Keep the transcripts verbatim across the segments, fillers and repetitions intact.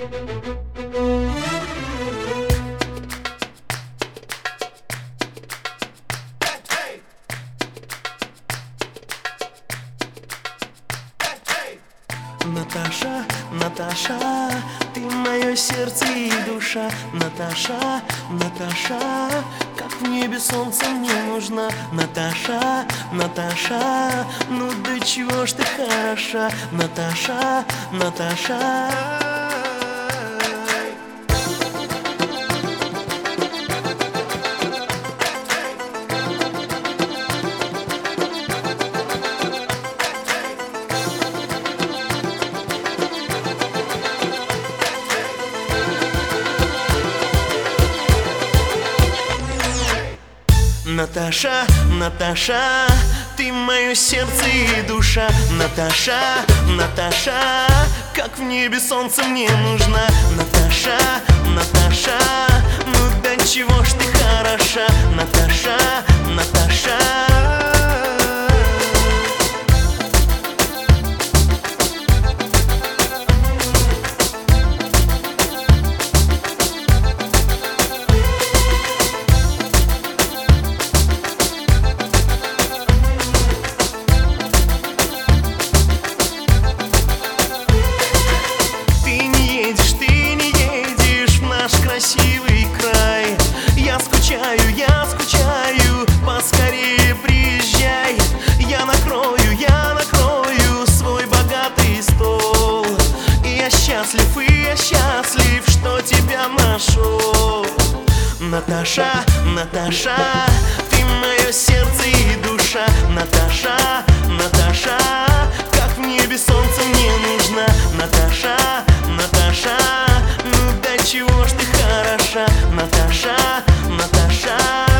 Наташа, Наташа, ты мое сердце и душа. Наташа, Наташа, как в небе солнце мне нужна. Наташа, Наташа, ну до чего ж ты хороша. Наташа, Наташа. Наташа, Наташа, ты мое сердце и душа. Наташа, Наташа, как в небе солнце мне нужна. Наташа, Наташа, ну до чего ж ты хороша. Наташа, Наташа. Красивый край, я скучаю, я скучаю, поскорее приезжай. Я накрою, я накрою свой богатый стол. И я счастлив, и я счастлив, что тебя нашел. Наташа, Наташа, ты мое сердце и душа. Наташа, Наташа, как в небе солнце мне нужна. Наташа, Наташа, ну до чего ж ты хороша. Наташа, Наташа.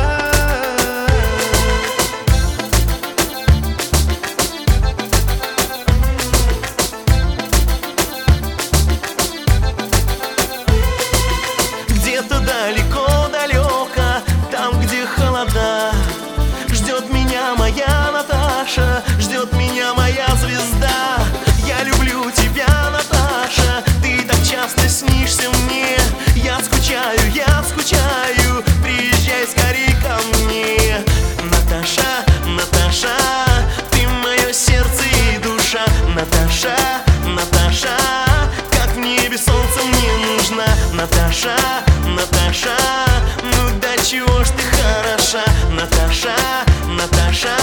Где-то далеко-далеко, там, где холода, ждет меня моя Наташа, ждет меня моя звезда. Я люблю тебя, Наташа, ты так часто снишься мне. Я скучаю, я скучаю, приезжай скорей ко мне. Наташа, Наташа, ты мое сердце и душа. Наташа, Наташа, как в небе солнце мне нужна. Наташа, Наташа, ну до чего ж ты хороша. Наташа, Наташа.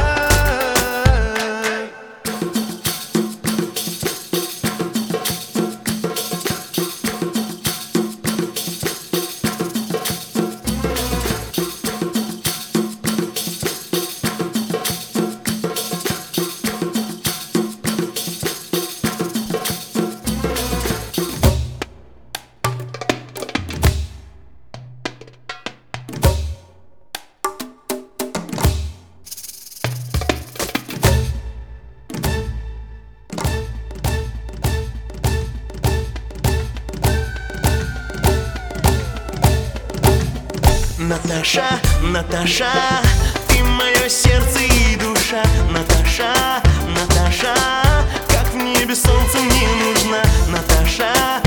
Наташа, Наташа, ты мое сердце и душа. Наташа, Наташа, как в небе солнце мне нужна. Наташа.